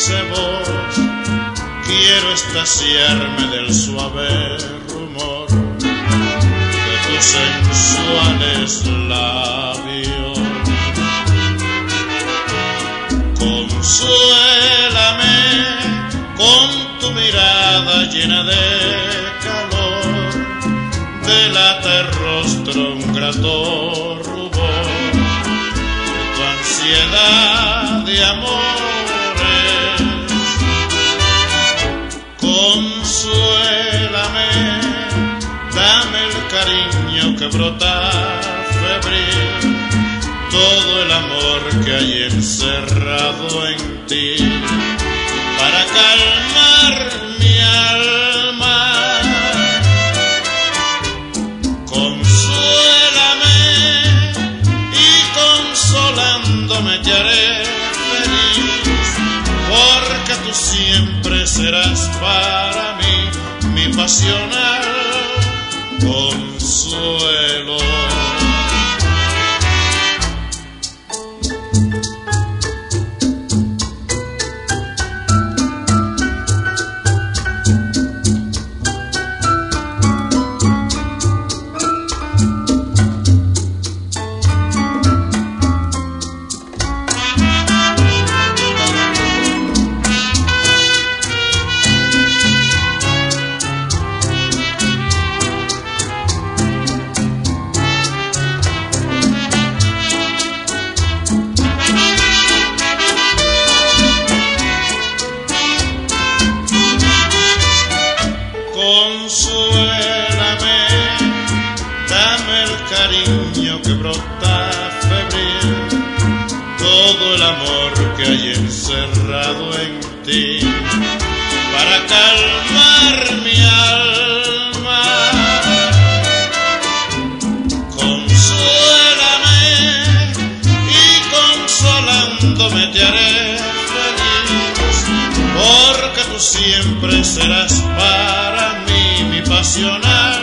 dulce voz, quiero estaciarme del suave rumor de tus sensuales labios. Consuélame con tu mirada llena de calor, delata el rostro un grato rubor de tu ansiedad de amores. Consuélame, dame el cariño que brota febril, todo el amor que hay encerrado en ti, para calmar mi alma. Consuélame y consolándome te haré feliz, porque tú siempre serás para mí mi pasional consuelo. Consuélame, dame el cariño que brota febril, todo el amor que hay encerrado en ti, para calmar mi alma. Consuélame y consolándome te haré feliz, porque tú siempre serás para mí mi pasional